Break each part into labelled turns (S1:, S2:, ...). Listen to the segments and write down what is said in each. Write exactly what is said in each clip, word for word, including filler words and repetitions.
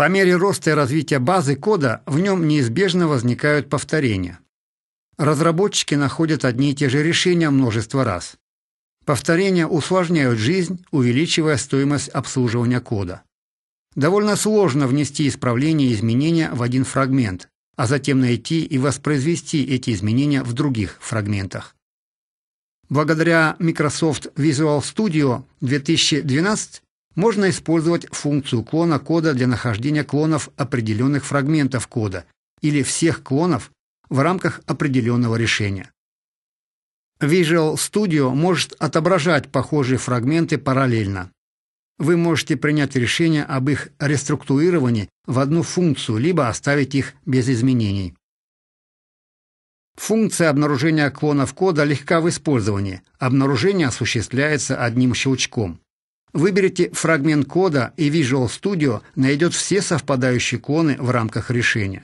S1: По мере роста и развития базы кода в нем неизбежно возникают повторения. Разработчики находят одни и те же решения множество раз. Повторения усложняют жизнь, увеличивая стоимость обслуживания кода. Довольно сложно внести исправления и изменения в один фрагмент, а затем найти и воспроизвести эти изменения в других фрагментах. Благодаря Microsoft Visual Studio две тысячи двенадцать можно использовать функцию клона кода для нахождения клонов определенных фрагментов кода или всех клонов в рамках определенного решения. Visual Studio может отображать похожие фрагменты параллельно. Вы можете принять решение об их реструктурировании в одну функцию, либо оставить их без изменений. Функция обнаружения клонов кода легка в использовании. Обнаружение осуществляется одним щелчком. Выберите фрагмент кода, и Visual Studio найдет все совпадающие клоны в рамках решения.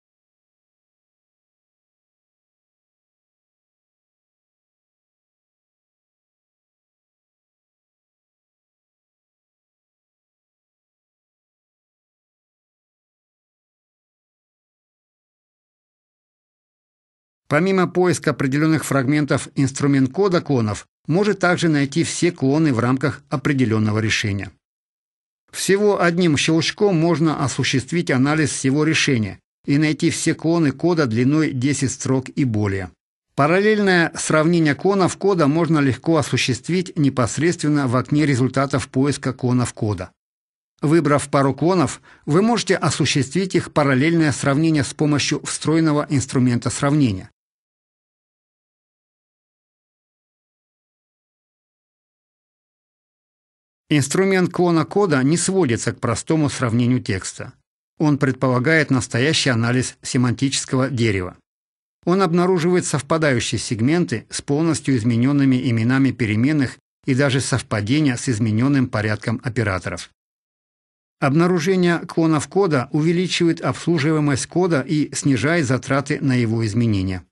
S1: Помимо поиска определенных фрагментов, инструмент кода клонов может также найти все клоны в рамках определенного решения. Всего одним щелчком можно осуществить анализ всего решения и найти все клоны кода длиной десять строк и более. Параллельное сравнение клонов кода можно легко осуществить непосредственно в окне результатов поиска клонов кода. Выбрав пару клонов, вы можете осуществить их параллельное сравнение с помощью встроенного инструмента сравнения. Инструмент клона кода не сводится к простому сравнению текста. Он предполагает настоящий анализ семантического дерева. Он обнаруживает совпадающие сегменты с полностью измененными именами переменных и даже совпадения с измененным порядком операторов. Обнаружение клонов кода увеличивает обслуживаемость кода и снижает затраты на его изменения.